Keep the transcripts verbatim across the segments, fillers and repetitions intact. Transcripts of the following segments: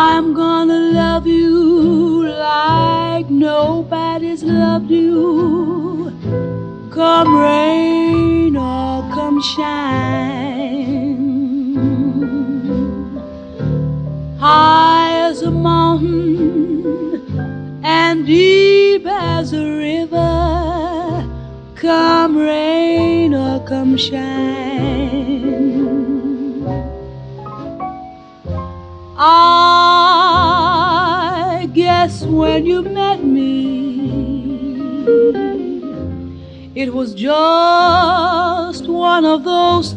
I'm gonna love you like nobody's loved you, come rain or come shine. High as a mountain and deep as a river, come rain or come shine. I guess when you met me, it was just one of those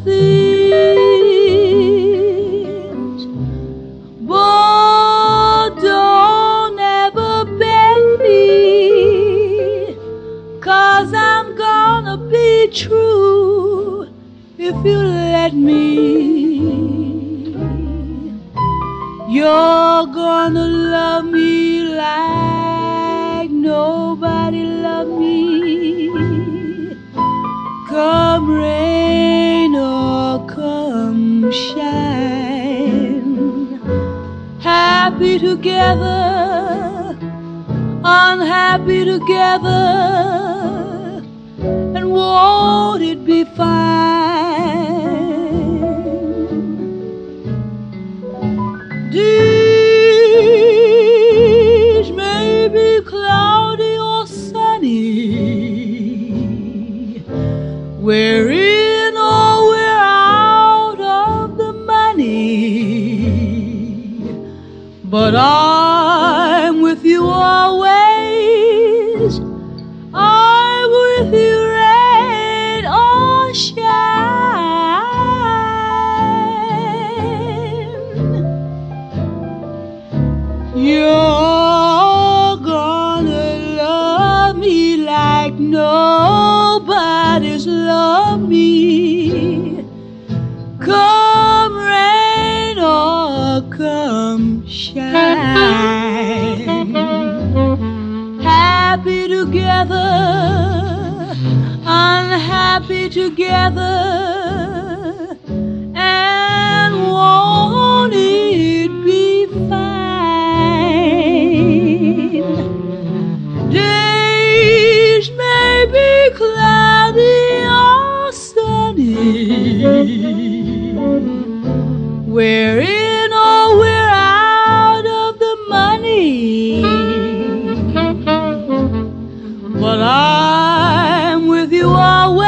things. But don't ever beg me, 'cause I'm gonna be true if you let me. You're gonna love me like nobody loved me, come rain or come shine. Happy together, unhappy together, and won't it be fine? Days may be cloudy or sunny, we're in or we're out of the money, but I'm with you always. I'm with you rain or shine. You're gonna love me like nobody's loved me, come rain or come shine. Happy together, unhappy together, and won't it be fine? Days may be cloudy or sunny, we're in or we're out of the money, but I'm with you always.